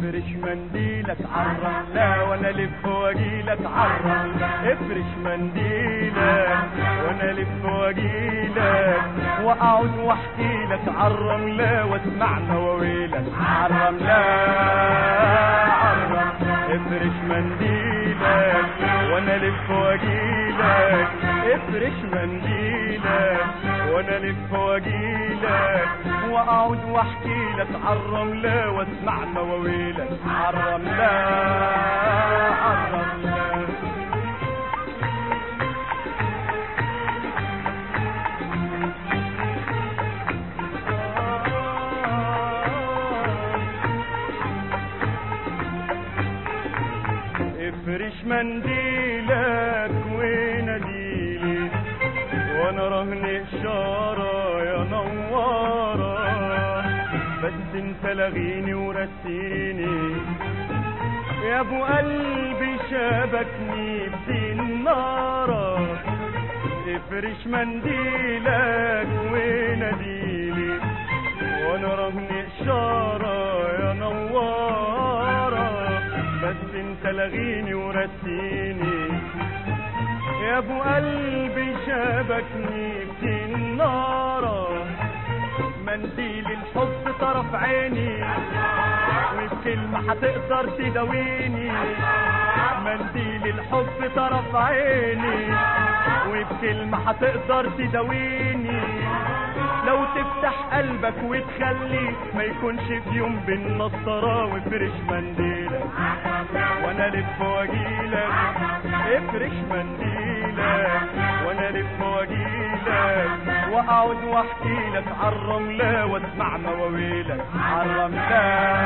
افرش منديلك عالرملة وانا الف واجيلك عالرملة. افرش منديلك وانا الف واجيلك واقعد واحكيلك عالرملة واسمع مواويلك عالرملة عالرملة. افرش منديلك وانا الف واجيلك. افرش منديلك وانا الف واجيلك واقعد واحكيلك عالرملة واسمع مواويلك عالرملة عالرملة. افرش منديلك وناديلي وانا رهن اشاره يا نواره، بس انت لغيني ورسيني يا ابو قلبي شبكني بدين ناره. افرش منديلك وناديلي وانا رهن اشاره يا نواره، بس انت لغيني ورسيني يا ابو قلبي شبكني بدين ناره. منديل الحب طرف عيني وبكلمة هتقدر تداويني. منديل الحب طرف عيني وبكلمة هتقدر تداويني. لو تفتح قلبك وتخلي ما يكونش في يوم بالنصارى. وافرش منديلك وانا الف واجيلك. افرش منديلك وانا الف واجيلك واقعد واحكيلك عالرملة واسمع مواويلك عالرملة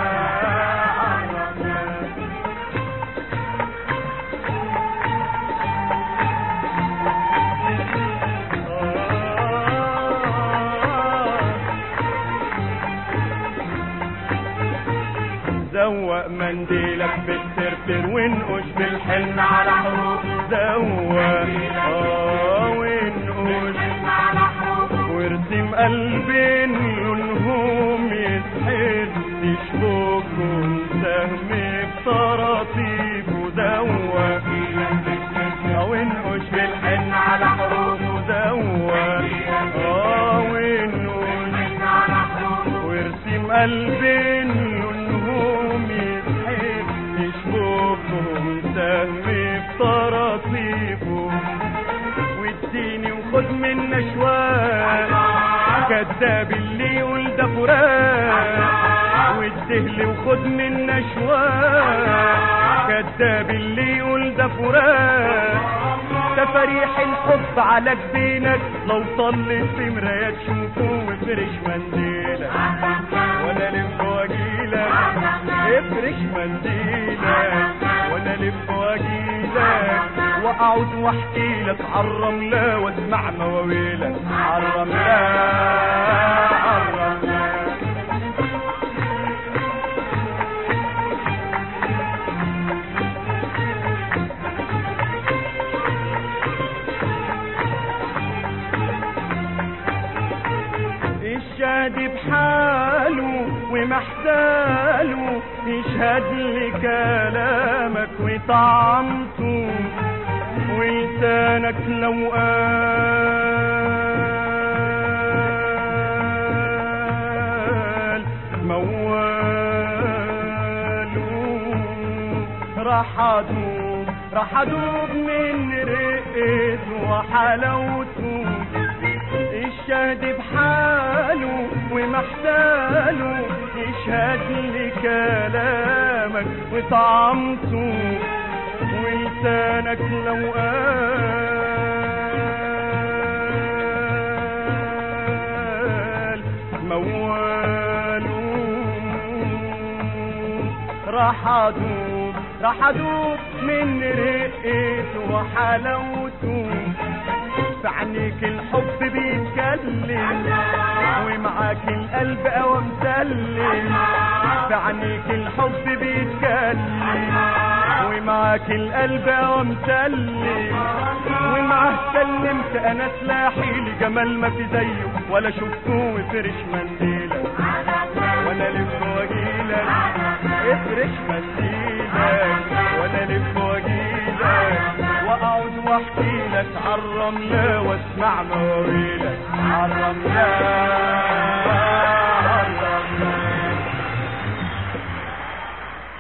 عالرملة. زوق منديلك بالترتر وانقش بالحلم على حروف. زوق وانقش وارسم قلبين لونهم يسحر تشبكهم سهم بطراطيف. وزوق وانقش بالحلم على حروف. زوق وانقش وارسم قلبين بطراطيفه. واديني وخد من نشوان كداب اللي يقول ده فراق. وادهلي وخد من نشوان كداب اللي يقول ده فراق. تفاريح الحب على جبينك لو طلت في مراية تشوفه. وافرش منديلك وانا الف واجيلك. افرش منديلك وانا الف واجيلك واقعد واحكيلك عالرملة واسمع مواويلك عالرملة عالرملة. الشهد بحاله ومحتاله يشهد لي كلامك وطعمته. ولسانك لو قال مواله راح ادوب من رقته وحلاوته. الشهد بحاله ومحتاله يشهد لي كلامك وطعمته. ولسانك لو قال مواله راح ادوب من رقته وحلاوته. في عينيك الحب بيتكلم ومعاك القلب قوى مسلم. في عينيك الحب بيتكلم ومعاك القلب قوى مسلم. ومعاه سلمت انا سلاحي لجمال ما في زيه ولا شفته. وافرش منديلك وانا الف واجيلك. افرش منديلك وانا الف واجيلك واقعد واحكي لك عالرملة واسمع مواويلك عالرملة